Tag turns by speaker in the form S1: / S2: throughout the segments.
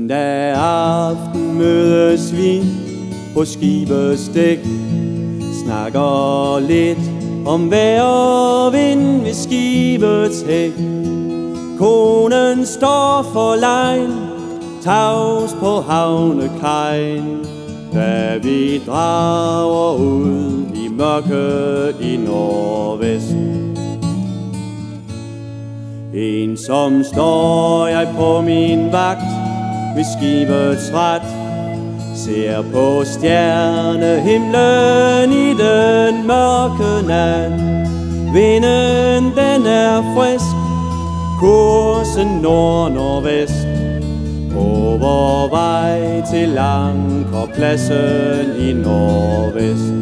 S1: Søndag aften mødes vi på skibets dæk, snakker lidt om vejr og vind ved skibets hæk. Konen står for lejn, tavs på havnekajen, da vi drager ud i mørket i nordvest. Ensom står jeg på min vagt ved skibets ret, ser på stjernehimlen i den mørke nat. Vinden den er frisk, kursen nord-nordvest, på vor vej til ankerpladsen i nordvest.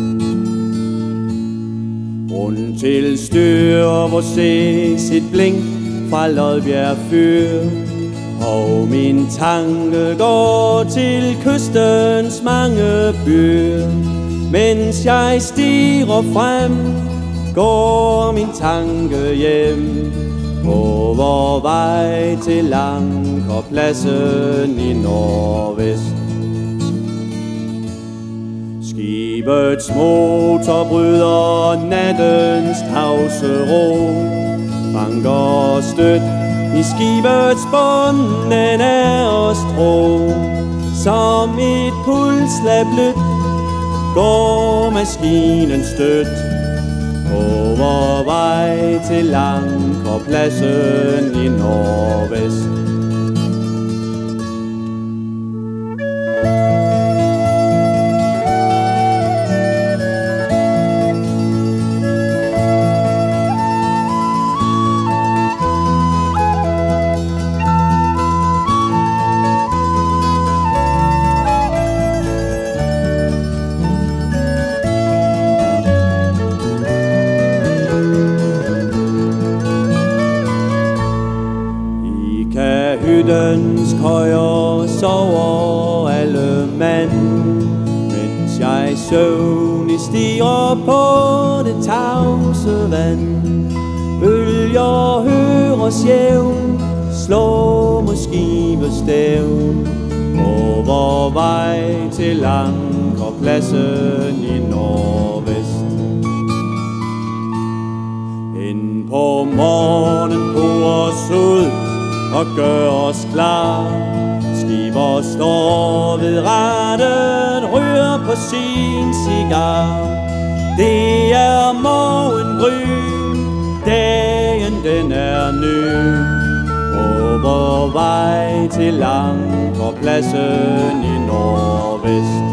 S1: Rundt til styr, hvor ses et blink fra Lodbjerg fyr, og min tanke går til kystens mange byer. Mens jeg stiger frem, går min tanke hjem, på vor vej til ankerpladsen i nordvest. Skibets motor bryder nattens tavse ro, banker stødt i skibets bund, den er os tro. Som et pulslag blødt går maskinen stødt, på vor vej til ankerpladsen i nordvest. Hyttens køjer sover alle mand, mens jeg søvnig stiger på det tavse vand. Bølger høres jævn, slår mod skibets stævn, på vor vej til ankerpladsen i nordvest. Ind på morgenen på os ud og gør os klar. Skipper står ved rattet, ryger på sin cigar. Det er morgengry, dagen den er ny, på vor vej til ankerpladsen i nordvest.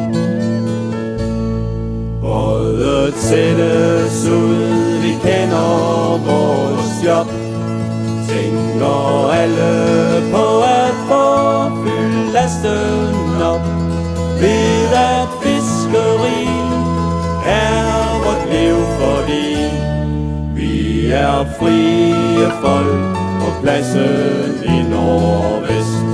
S1: Bådet sættes ud, vi kender vores job, tænker alle på at få fyldt lasten op. Ved at fiskeri er vort liv, fordi vi er frie folk på pladsen i nordvest.